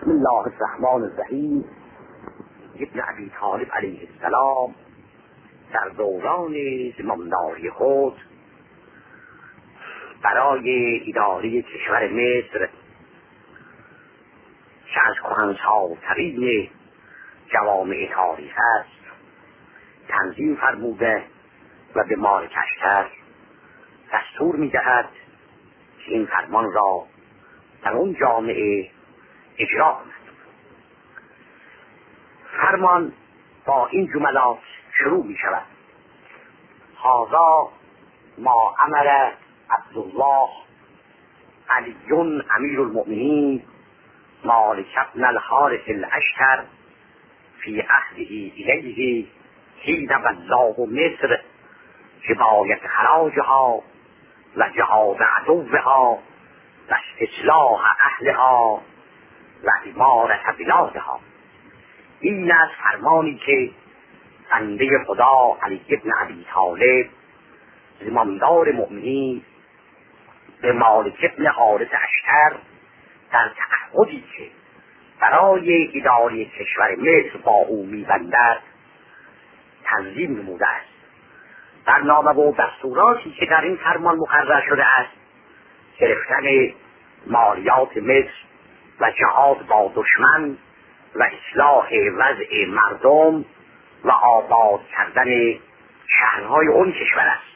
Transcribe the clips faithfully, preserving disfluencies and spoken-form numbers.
بسم الله الرحمن الرحیم. ابن ابی طالب علیه السلام در دوران زمامداری خود برای اداره کشور مصر که از کهنسال‌ترین جوامع تاریخ است تنظیم فرموده و به مالکشتر دستور می‌دهد که این فرمان را در اون جامعه اجرا کند. فرمان با این جملات شروع می شود: هذا ما امر عبدالله علی امیر المؤمنین مالک بن الحارث الاشتر فی عهده الیه حین والله مصر جبایت خراجها و جهاد عدوها و اصلاح اهلها و امارت بلادها. این از فرمانی که بنده خدا علی بن ابی طالب زمامدار مؤمنین به مالک بن حارث اشتر در تعهدی که برای اداره کشور مصر با او می‌بندد تنظیم نموده است. برنامه و دستوراتی که در این فرمان مقرر شده است گرفتن مالیات مصر و جهاد با دشمن و اصلاح وضع مردم و آباد کردن شهرهای اون کشور است.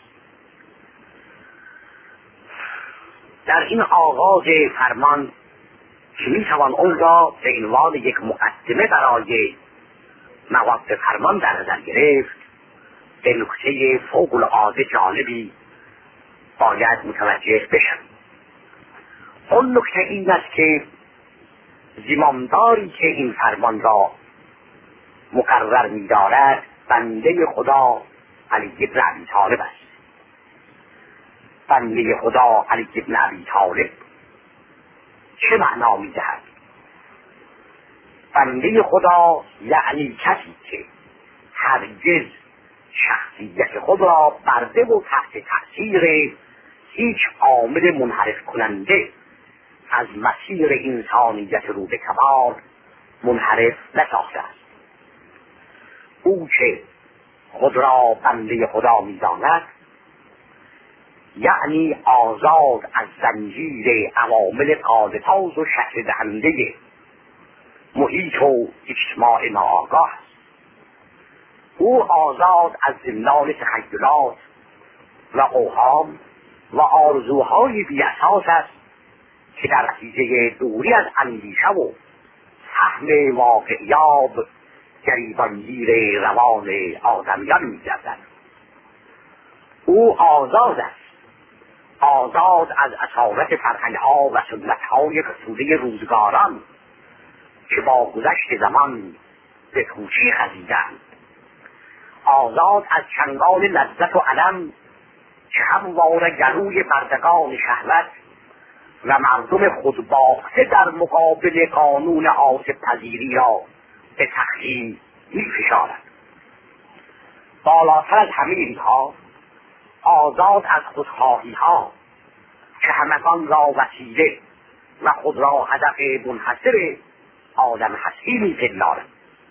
در این آغاز فرمان که میتوان اون را به عنوان یک مقدمه برای مواد فرمان در نظر گرفت، به نکته فوق العاده جالبی باید متوجه بشم. اون نکته این است که زمامداری که این فرمان را مقرر می‌دارد بنده خدا علی بن ابی طالب است. بنده خدا علی بن ابی طالب چه معنا می‌دهد؟ بنده خدا یعنی کسی که هرگز شخصیت خود را برده و تحت تأثیر هیچ عامل منحرف کننده از مسیر انسانیت رو به کمال منحرف نساخته است. او که خود را بنده خدا می‌داند یعنی آزاد از زنجیر عوامل قاذف‌آز و شکل دهنده محیط و اجتماع ناآگاه است. او آزاد از زندان تخیلات و اوهام و آرزوهای بی‌اساس است که در نتیجه دوری از اندیشه و فهم واقعیاب گریبانگیر روان آدمیان می‌گردد. او آزاد است، آزاد از اسارت فرهنگ‌ها و سنت‌های فرسوده روزگاران که با گذشت زمان به پوچی خزیدند، آزاد از چنگال لذت و الم که همواره گلوی بردگان شهوت و مردم خودباخته در مقابل قانون آسیب پذیری را به تخییم می‌فشارد. بالاتر از همه اینها آزاد از خودخواهی‌ها که همگان را وسیله و خود را هدف منحصر آدم هستی می‌پندارد.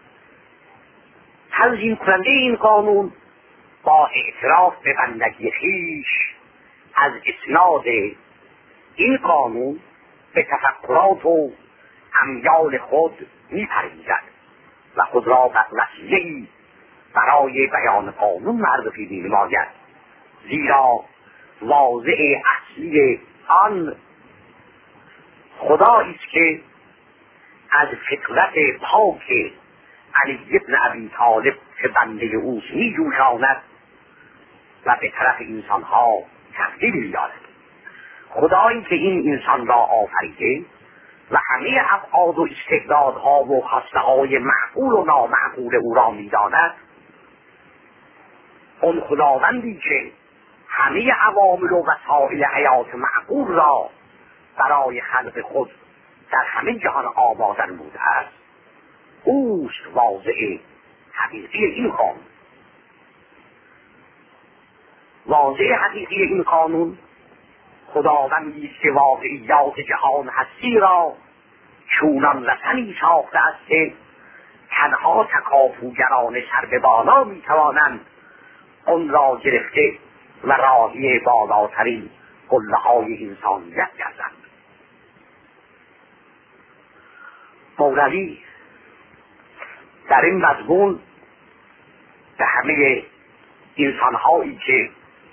تنظیم کننده این قانون با اعتراف به بندگی خویش از اسناد این قانون به تفکرات و امیال خود می‌پردازد و خود را بر وسیله‌ای برای بیان قانون معرفی می‌نماید، زیرا واضع اصلی آن خدایی است که از فطرت پاک علی بن ابی طالب که بنده اوست می‌جوشاند و به طرف انسان‌ها تقدیم می‌دارد. خدایی که این انسان را آفریده و همه ابعاد و استعدادها و خواسته‌های معقول و نامعقول او را می‌داند، اون خداوندی که همه عوامل و وسایل حیات معقول را برای خلق خود در همه جهان آباد نموده است، اوست واضع حقیقی این قانون. واضع حقیقی این قانون خداوندی است که واقعیات جهان هستی را چونان رسنی ساخته است که تنها تکاپوگران سر به بالا میتوانند اون را گرفته و راهی بالاترین قله های انسانیت گردند. مولوی در این مضمون به همه انسانهایی که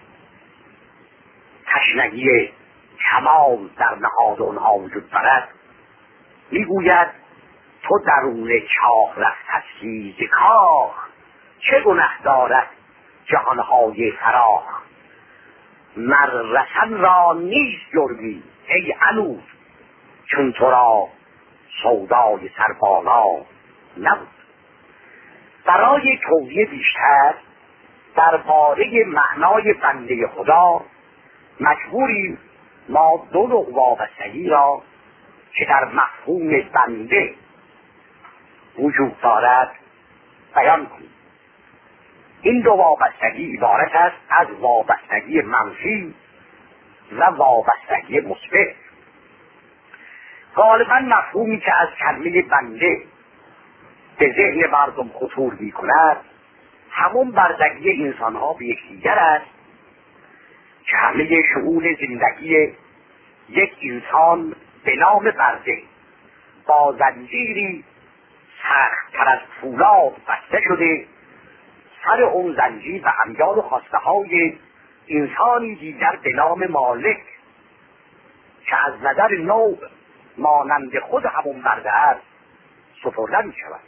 تشنگی کمال در نهاد اونها وجود دارد میگوید تو درون چاه رفتی ز کاخ، چه گنه دارد جهانهای فراخ. مر رسن را نیست جرمی ای عنود، چون تو را سودای سربالا نبود. برای توضیح بیشتر درباره معنای بنده خدا مجبوریم ما دو نوع وابستگی را که در مفهوم بنده وجود دارد بیان کنیم. این دو وابستگی عبارت است از وابستگی منفی و وابستگی مثبت. غالبا مفهومی که از کلمه بنده به ذهن مردم خطور می کند همون بردگی انسان ها به یکدیگر است که همه شئون زندگی یک انسان به نام برده با زنجیری سخت‌تر از فولاد بسته شده، سر اون زنجیر و امیال و خواسته های انسانی دیگر به نام مالک که از نظر نوع مانند خود همون برده است سپرده می شود.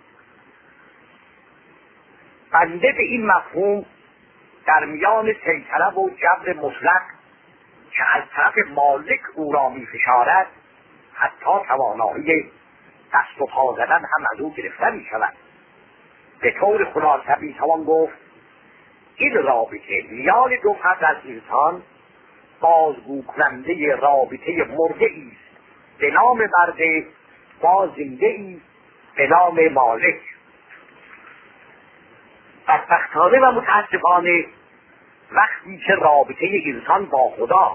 بنده به این مفهوم در میان سیطره و جبر مطلق که از طرف مالک او را می فشارد حتی توانایی دست و پا زدن هم از او گرفته می شود. به طور خلاصه می توان گفت این رابطه میان دو فرد از انسان بازگو کننده رابطه مرده ایست به نام برده با زنده ایست به نام مالک. بدبختانه و متاسفانه وقتی که رابطه انسان با خدا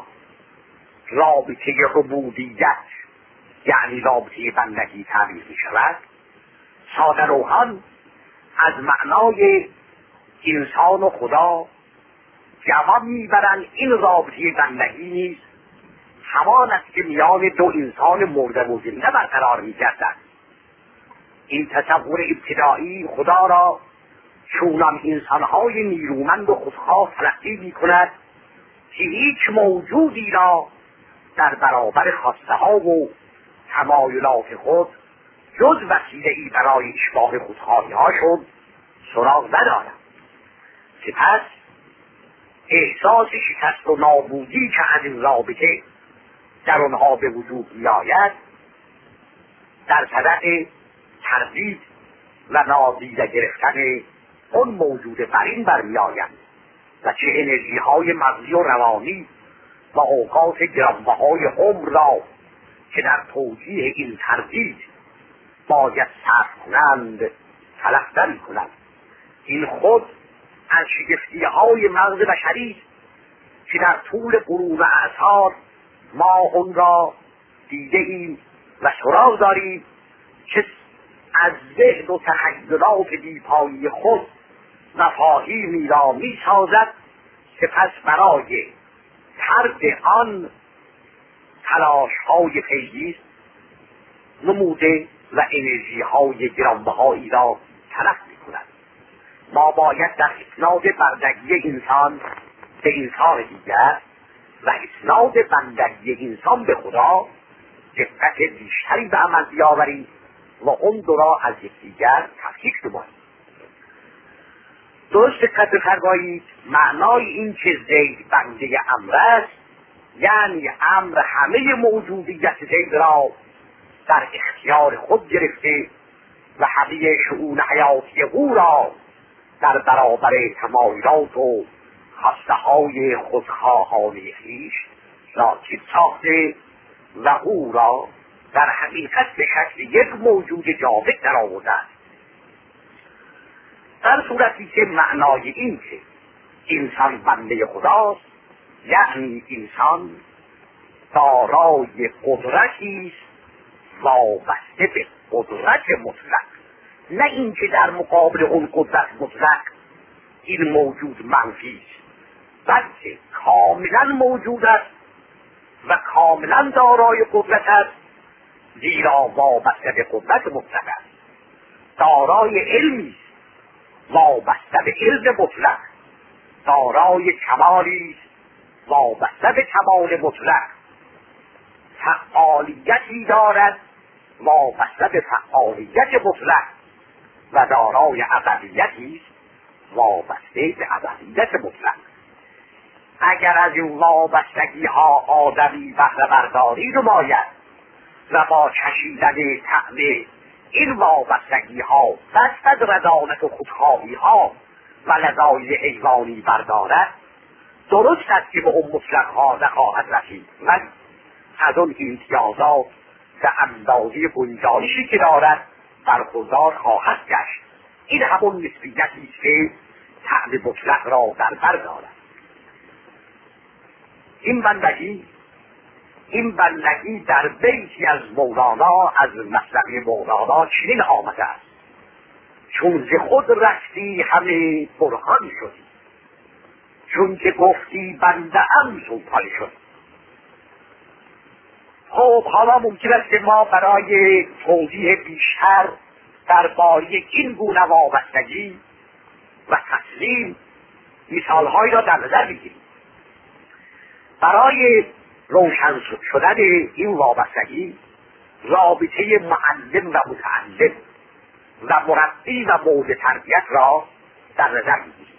رابطه ربوبیت یعنی رابطه بندگی تعبیر می شود، ساده روحان از معنای انسان و خدا جواب میبرند این رابطه بندگی نیست همان است که میان دو انسان مرده و زنده برقرار میگردد. این تصور ابتدایی خدا را چونان انسانهای نیرومند و خودخواه تلقی می کند که هیچ موجودی را در برابر خواسته ها و تمایلات خود جز وسیله ای برای اشباع خودخواهی ها شد سراغ ندارد. سپس احساس شکست و نابودی که از این رابطه در آنها به وجود می آید در صدد تردید و نادیده گرفتن اون موجود برین برمی آید و چه انرژی های مغزی و روانی و اوقات گرانبهای عمر را که در توجیه این تردید باید صرف کنند تلف نمی کنند. این خود از شگفتی های مغز بشری که در طول قرون اعصار ما اون را دیده ایم و سراغ داریم که از ذهن و تخیلات بیپایی خود مفاهیمی را می سازد، سپس برای طرد آن تلاش های پیگیر نموده و انرژی های گرانبهایی را تلف می کند. ما باید در اسناد بندگی انسان به انسان دیگر و اسناد بندگی انسان به خدا دقت بیشتری به عمل بیاوریم و اون دو را از یکدیگر تفکیک نماییم. درست دقت بفرمایید معنای این که زید بنده امر است یعنی امر همه موجودیت زید را در اختیار خود گرفته و همه شئون حیاتی او را در برابر تمایلات و خواسته های خودخواهانه خویش راکب ساخته و او را در حقیقت به شکل یک موجود جاودان درآورده است. در صورتی که معنای این که انسان بنده خداست یعنی انسان دارای قدرتی است وابسته به قدرت مطلق، نه اینکه در مقابل اون قدرت مطلق این موجود منفی است، بلکه کاملا موجود است و کاملا دارای قدرت است، زیرا وابسته به قدرت مطلق است. دارای علمی است، وابسته به علم مطلق. دارای کمالی است، وابسته به کمال مطلق. فعالیتی دارد، وابسته به فعالیت مطلق. و دارای ابدیتی است، وابسته به ابدیت مطلق. اگر از این وابستگی ها آدمی بهره برداری نماید و با کشیدن طعم این وابستگی ها دست از رذالت و خودخواهی ها و لذایذ حیوانی بردارد، درست است که به اون مطلق ها نخواهد رسید، ولی از اون امتیازات و اندازه گنجایشی که دارد برخوردار خواهد گشت. این همون نسبیتی است که طعم مطلق را در بر دارد. این بندگی این بندگی در بیتی از مولانا، از مثنوی مولانا چنین آمده است: چون ز خود رفتی همه برهان شدی، چون که گفتی بنده ام سلطان شد. خب حالا ممکن است که ما برای توضیح بیشتر درباره این گونه وابستگی و تسلیم مثالهایی را در نظر بگیریم. برای روشن شدن این وابستگی رابطه معلم و متعلم و مربی و مورد تربیت را در نظر بگیریم.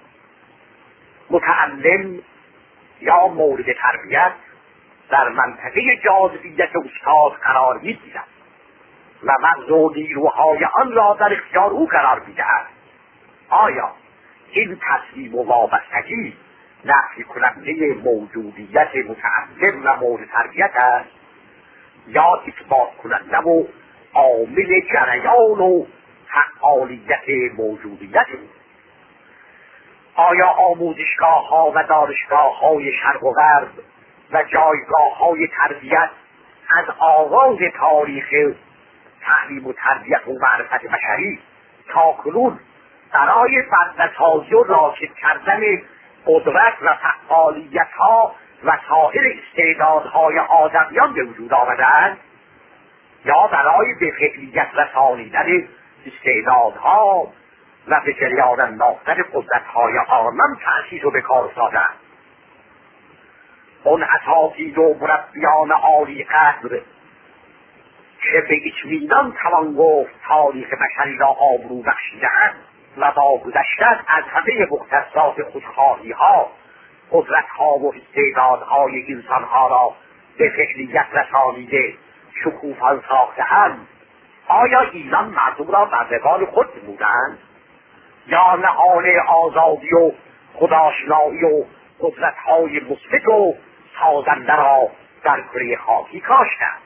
متعلم یا مورد تربیت در منطقه جاذبیت استاد قرار می‌گیرد و مغز و نیروهای آن را در اختیار او قرار می‌دهد. آیا این تسلیم و وابستگی نفی کننده موجودیت متعلم و مورد تربیت است یا اثبات کننده و عامل جریان و فعالیت موجودیت او؟ آیا آموزشگاه ها و دانشگاه های شرق و غرب و جایگاه های تربیت از آغاز تاریخ تعلیم و تربیت و معرفت بشری تا کنون برای بنده‌سازی و راکد کردن قدرت و فعالیت ها و سایر استعدادهای آدمیان به وجود آمدند یا برای به فعلیت رسانیدن استعدادها و به جریان انداختن قدرت‌های آنان تأسیس و به کار افتادند؟ اون اساتید و مربیان عالی قدر که به اطمینان توان گفت تاریخ بشری را آبرو بخشیده‌اند و با گذشتن از همه مختصات خودخواهی‌ها، قدرت‌ها و استعدادهای انسان‌ها را به فعلیت رسانیده شکوفان ساخته‌اند، آیا اینان مردم را بردگان خود نمودند یا نهال آزادی و خودآشنایی و قدرت‌های مثبت و سازنده را در کره خاکی کاشتند؟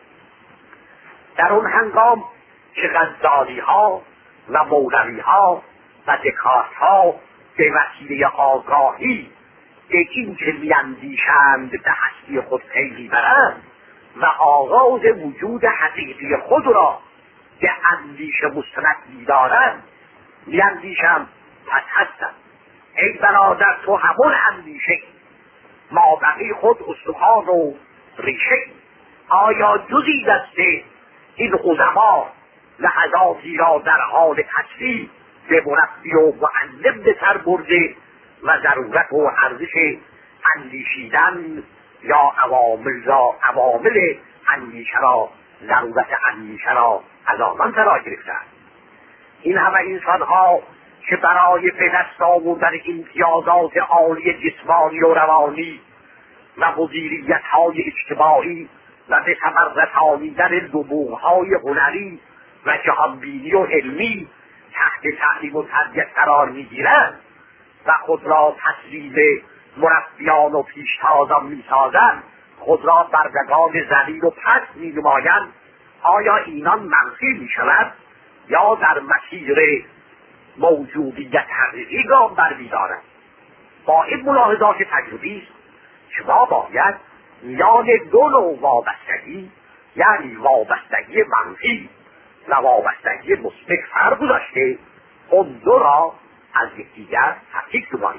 در اون هنگام که غزالی‌ها و مولوی‌ها و دکارت‌ها به وسیله آگاهی به این که می‌اندیشند به هستی خود پی می‌برند و آغاز وجود حقیقی خود را به اندیشه مستند می‌دارند، می‌اندیشند پس هستند ای برادر تو همون اندیشه، ما بقی خود استخوان و ریشه. آیا جزی دسته این علما لحظاتی را در حال تصویر به مربی و معلم به سر برده و ضرورت و ارزش اندیشیدن یا عوامل را عوامل اندیشه را ضرورت اندیشه را از آنان فرا گرفتند؟ این همه انسانها که برای به دست آوردن امتیازات عالی جسمانی و روانی و مدیریت‌های اجتماعی و به ثمر رسانیدن نبوغ‌های هنری و جهانبینی و علمی تحت تعلیم و تربیت قرار می‌گیرند و خود را تسلیم مربیان و پیشتازان می‌سازند، خود را بردگان ذلیل و پست می‌نمایند، آیا اینان منفی می‌شوند یا در مسیر موجودیت حقیقی گام برمی‌دارند؟ با این ملاحظات تجربی است که ما باید میان دو نوع وابستگی یعنی وابستگی منفی و وابستگی مثبت فرق گذاشته، اون دو را از یکدیگر تفکیک نمایید.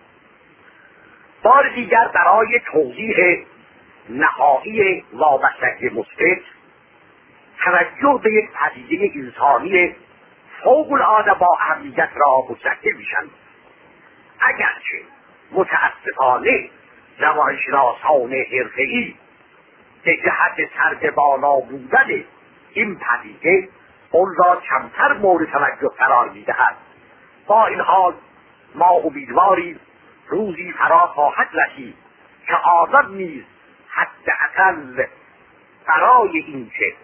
بار دیگر برای توضیح نهایی وابستگی مثبت توجه به یک پدیده انسانی فوق العاده با اهمیت را متذکر میشن. اگرچه متاسفانه روانشناسان حرفه‌ای به جهت سربالا بودن این پدیده اون را کمتر مورد توجه قرار میدهد، با این حال ما امیدواریم روزی فرا خواهد رسید که آزاد نیز حداقل برای اینکه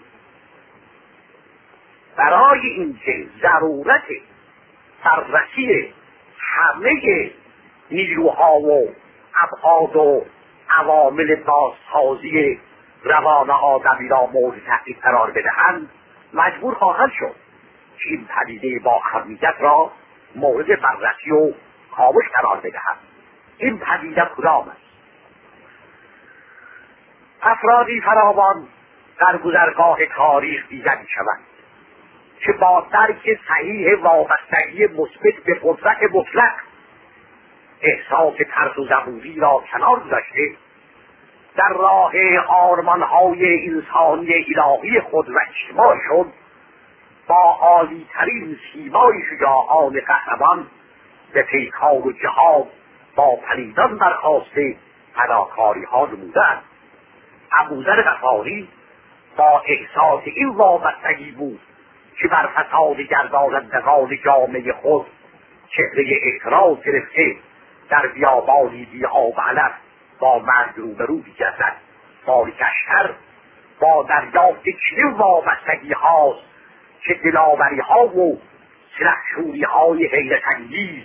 برای اینکه ضرورت بررسی همه نیروها و ابعاد و عوامل بازسازی روان آدمی را مورد تحقیق قرار بدهند مجبور خواهند شد که این پدیده با اهمیت را مورد بررسی و کاوش قرار بدهند. این پدیده کدام است؟ افرادی فراوان در گذرگاه تاریخ دیده می‌شوند که با درک صحیح وابستگی مثبت به قدرت مطلق احساس ترس و زبوری را کنار گذاشته در راه آرمان‌های انسانی الهی خود و اجتماعشون با عالی‌ترین سیمای شجاعان قهرمان به پیکار و جهاد با پلیدان برخاسته فداکاری‌ها نمودند. ابوذر غفاری با احساس این وابستگی بود که بر فساد گردانندگان جامعه خود چهره اعتراض گرفته در بیابانی بی آب و علف با مرگ روبرو می‌گردد. باریکشتر با دریافت چنین وابستگی هاست که دلاوری ها و سلحشوری های حیرت انگیز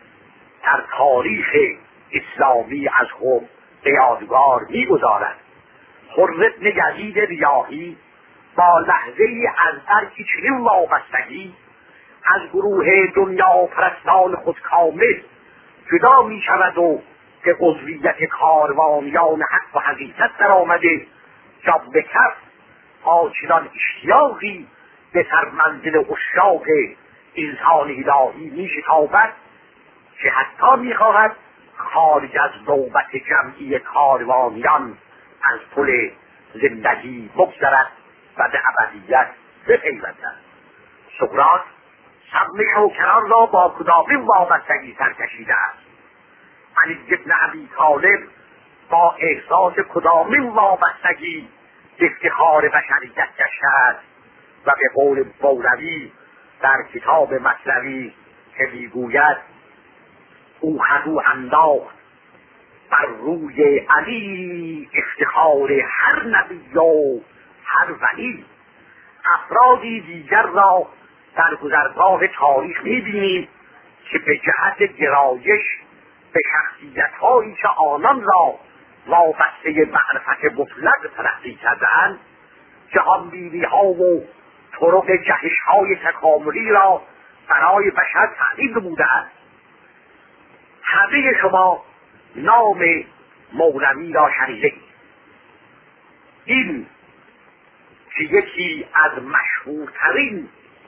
در تاریخ اسلامی از خود به یادگار می‌گذارد. خرم بن یزید ریاحی با لحظه ای از درک چنین وابستگی از گروه دنیا پرستان خودکامه جدا می شود و که عضویت کاروانیان حق و حقیقت در آمده جاب به کف آچنان اشتیاقی به سرمنزل اشاق انسان الهی می شتابد که حتی می خواهد خارج از نوبت جمعی کاروانیان از پل زندگی بگذرد و به ابدیت بپیوندد. سقراط سم شوکران را با کدامین وابستگی سرکشیده است؟ علی بن ابی طالب با احساس کدامین وابستگی افتخار بشریت گشته است و به قول مولوی در کتاب مثنوی که میگوید او خدو انداخت بر روی علی افتخار هر نبی و هر ولی. افرادی دیگر را در گذرگاه تاریخ می‌بینیم که به جهت گرایش به شخصیت‌هایی که آنان را وابسته معرفت مطلق تلقی کرده‌اند جهانبینی‌ها و طرق جهش‌های تکاملی را برای بشر تعیین نموده‌اند. همه شما نام مولوی را شنیدید. این که یکی از مشهورترین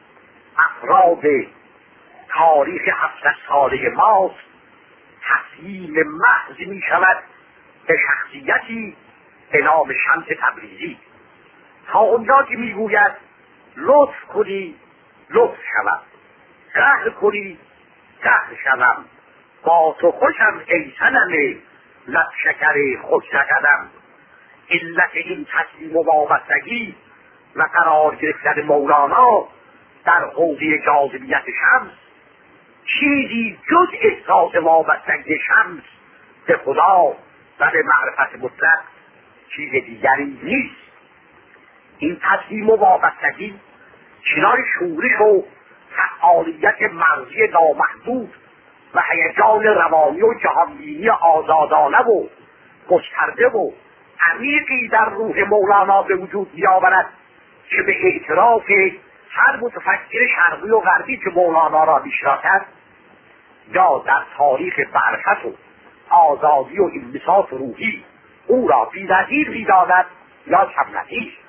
افراد تاریخ هفتصد ساله ماست تسلیم محض می شود به شخصیتی به نام شمس تبریزی تا اونجا که می گوید لطف کنی لطف شوم، قهر کنی قهر شوم، با تو خوشم ای صنم لب شکر خوش نکردم. علت این تسلیم و وابستگی و قرار گرفتن مولانا در حوزه جاذبیت شمس چیزی جز احساس وابستگی شمس به خدا و به معرفت مطلق چیز دیگری نیست. این تسلیم و وابستگی چنان شورش و فعالیت مغزی نامحدود و هیجان روانی و جهانبینی آزادانه و گسترده و عمیقی در روح مولانا به وجود می‌آورد که به اعتراف هر متفکر شرقی و غربی که مولانا را میشناسد یا در تاریخ معرفت و آزادی و انبساط روحی او را بی‌نظیر می‌داند یا کم نظیر.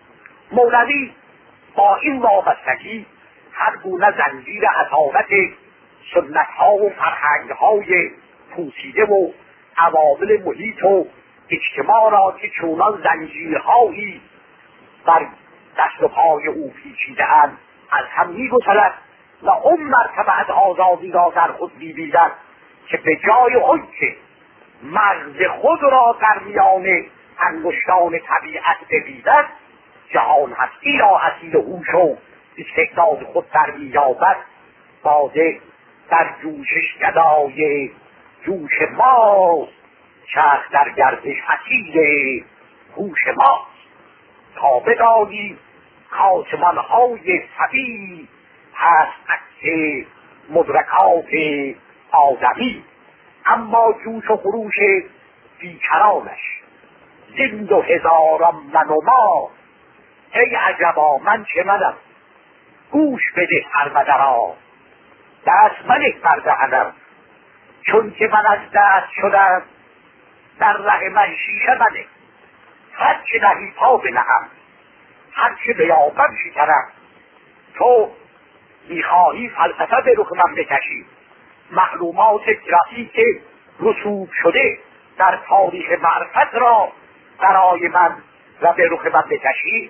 مولوی با این وابستگی هر گونه زنجیر عطالت سنت ها و فرهنگ های پوسیده و عوامل محیط و اجتماع را که چونان زنجیرهایی بر دست و پای او پیچیده اند از هم می‌گسلد و اون مرتبه از آزادی را در خود می‌بیند که به جای آن که مرز خود را در میان انگشتان طبیعت ببیند، جهان هستی را اسیر هوش و استعداد خود در می‌یابد. باده در جوشش گدای جوش ماست، چرخ در گردش اسیر هوش ماست. تا بدانی کاسمان های طبیعی هست عکس مدرکات آدمی، اما جوش و خروش بیکرانش زند و هزاران من و ما. ای عجبا من چه منم، گوش بده ارمدرا، دست منه بردهنم، چون که من از دست شدم در ره من شیشه منه. هر چه نهی پا بنهم، هر چه بیابم شکرم. تو میخواهی فلسفه به رخ من بکشی، معلومات کلاسیک رسوب شده در تاریخ معرفت را برای من و به رخ من بکشی؟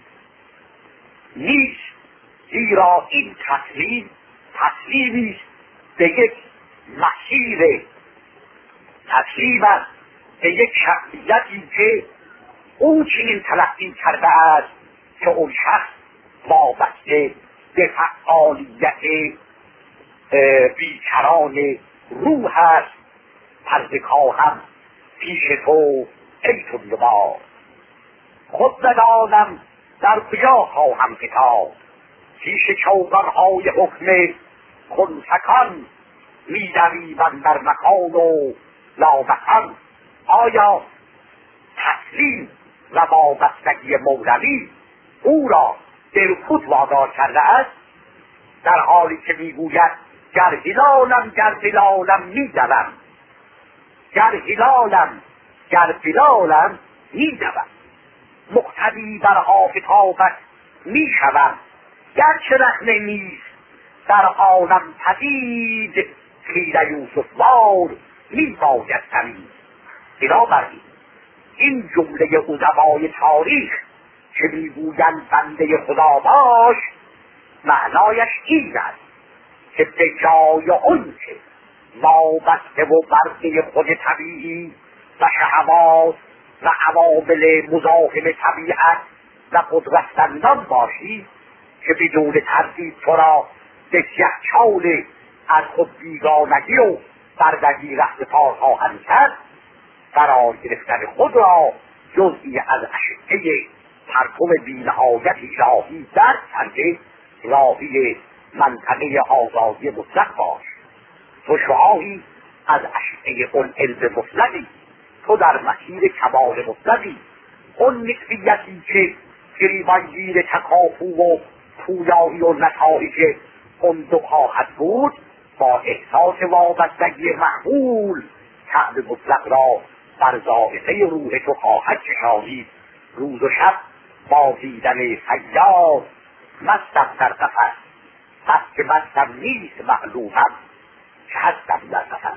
نیست، زیرا این تسلیم تسلیمی است به یک مسیر، تسلیم است به یک شخصیتی که او چنین تلقی کرده است که اون شخص وابسته به فعالیت بیکران روح است. پردکاهم پیش تو ای تندبار، خود ندانم در کجا خواهم فتاد. پیش چوگانهای حکم خنثکان می‌دویدم در مکان و لامکان. آیا تسلیم و وابستگی مولوی او را دلخود وادار کرده است، در حالی که میگوید گر هلالم گر بلالم میدوم، گر هلالم گر بلالم میدوم، مقتدی بر آفتابت میشوم، گرچه رخنه نیست در عالم پدید، خیر یوسف وار میباید تمید. بنابراین این جمله ادبای تاریخ که میگویند بنده خدا باش، معنایش این است که به جای اون که وابسته و برده خود طبیعی و شهوات و عوامل مزاحم طبیعت و قدرتمندان باشی که بدون تردید تو را به یخچال از خود بیگانگی و بردگی رهنمای خواهند کرد، قرار گرفتن خود را جزئی از اشعه پرتو بی‌نهایت الهی در کرده راهی منطقه آزادی مطلق باش. تو شعاعی از اشعه اون علم مطلقی، تو در مسیر کمال مطلقی. اون نسبیتی که گریبانگیر تکاپو و پویایی و نتایج اون دو خواهد بود، با احساس وابستگی معمول کعب مطلق را بر ذائقه روح تو خواهد کشانید. روز و شب با دیدن صیاد مستم در قفس، پس که مستم نیست معلومم که هستم در قفس.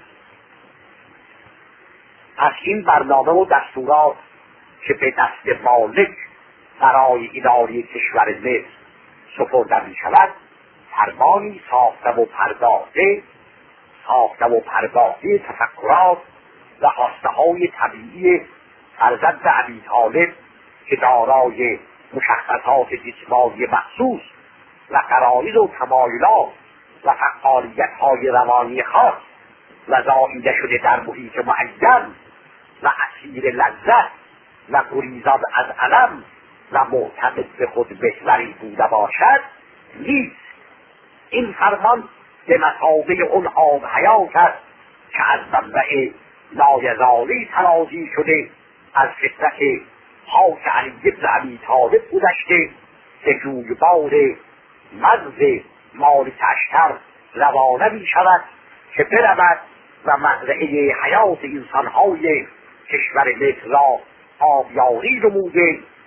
از این برنامه و دستورات که به دست مالک برای اداره کشور مصر سپرده می شود، فرمانی ساخته و پرداخته ساخته و پرداخته تفکرات و خواسته های طبیعی فرزند ابی طالب که دارای مشخصات جسمانی مخصوص و غرایز و تمایلات و فعالیت های روانی خاص و زاییده شده در محیط معین و اسیر لذت و گریزان از علم و معتقد به خود بهتری بوده باشد نیست. این فرمان به مثابه اون آب حیات است که از منبع لایزالی ترازی شده، از فطرت خاک علی بن ابی طالب گذشته به جویبار مغز مالک اشتر روانه می شود که برود و مزرعه حیات انسانهای کشور مصر را آبیاری نموده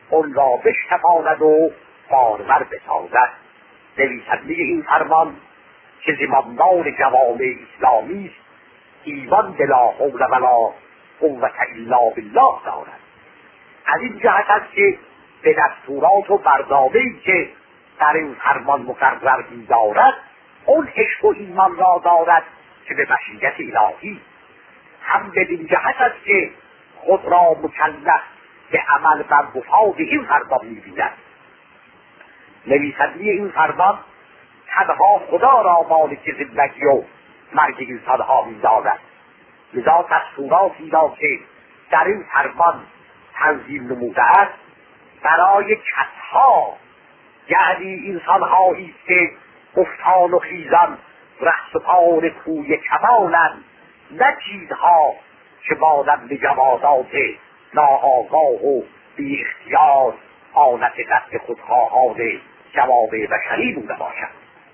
اون را بشتفاند و بارور بسازد. نویسنده این فرمان که زمامدار جوامع اسلامی است، ایوان بلا حول ولا قوة الا بالله دارد. از این جهت است که به دستورات و برنامه‌ای که در این فرمان مقرر می‌دارد اون عشق و ایمان را دارد که به مشیت الهی، هم بدین جهت است که خود را مکلف به عمل بر مفاد این فرمان می‌بیند. نویسنده این فرمان تنها خدا را مالک زندگی و مرگ انسانها می‌داند، لذا دستوراتی را که در این فرمان تنظیم نموده است برای کسها، یعنی انسانهایی که افتان و خیزان رهسپار کوی کمالند، نه چیزها که مانند جوادات ناآگاه و بی اختیار آلت دست خودخواهان جوامع بشری بوده باشد.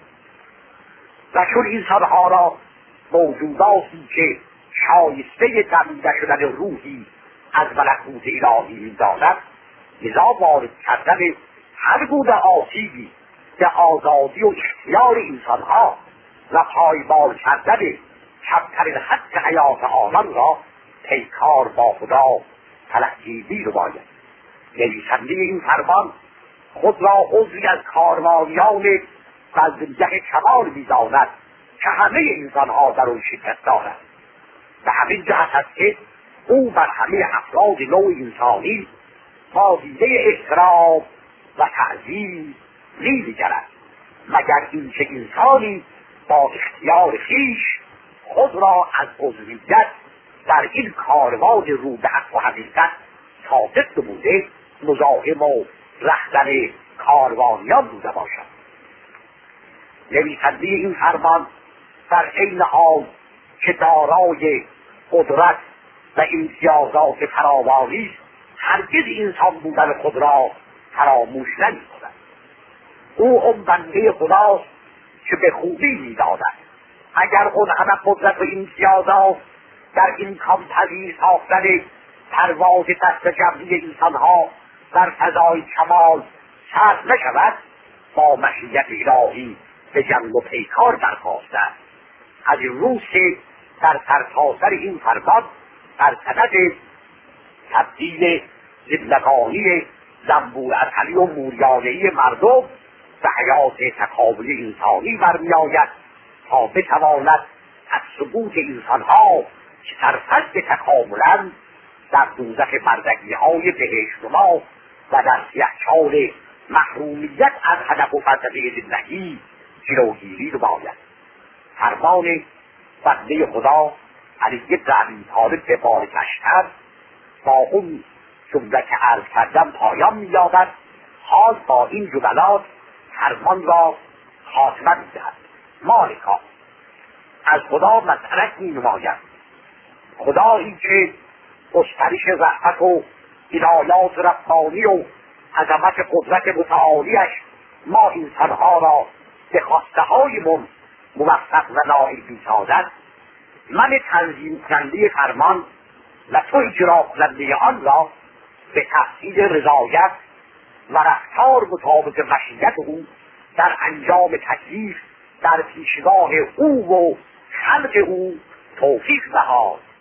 و چون انسانها را موجوداتی که شایسته دمیده شدن روحی از ملکوت الهی می‌داند، لذا وارد کردن هر گونه آسیبی به آزادی و اختیار انسانها و پایمال کردن کمترین حد حیات آنان را پیکار با خدا تلقی می‌نماید. نویسنده این فرمان خود را عضوی از کاروانیان بزمگه کمال می‌داند که همه انسانها در آن شرکت دارند. به همین جهت است که او بر همه افراد نوع انسانی با دیده احترام و تعظیم می‌نگرد، مگر اینکه انسانی با اختیار خویش خود را از عضویت در این کاروان رو به حق و حقیقت ثابت نموده مزاحم و رهبر کاروانیان بوده باشد. نویسنده این فرمان در عین حال که دارای قدرت و امتیازات فراوانی است، هرگز انسان بودن خود را فراموش نمی‌کند. او اون بنده خداست که به خوبی می‌داند اگر اون همه قدرت و امتیازات در امکان پذیر ساختن پرواز دست جمعی انسانها در فضای کمال صرف نشود، با مشیت الهی به جنگ و پیکار برخاسته است. از این روز که در سرتاسر این فرمان در سند تبدیل زندگانی زنبور اصلی و موریانه‌ای مردم به حیات تکاملی انسانی برمی‌آید تا بتواند از ثبوت انسانها که سرفصل تکاملند در دوزخ بردگی‌های بهشت‌نما و در سیه‌چال محرومیت از هدف و فلسفه زندگی جلوگیری نماید. فرمان بنده خدا علی بن ابی طالب به بار کشتر با اون جمله که عرض کردم پایان می‌یابد. حال با این جملات فرمان را خاتمه می‌دهد. مالکا، از خدا مسئلت می‌نماید، خدایی که گسترش رحمت و عنایات ربانی و عظمت قدرت متعالیش ما انسانها را به خواسته هایمون موفق و نائل می‌سازد. من تنظیم کننده فرمان و تو اجرا کننده آن را به تحصیل رضایت و رفتار مطابق مشیت او در انجام تکلیف در پیشگاه او و خلق او توفیق نهاد.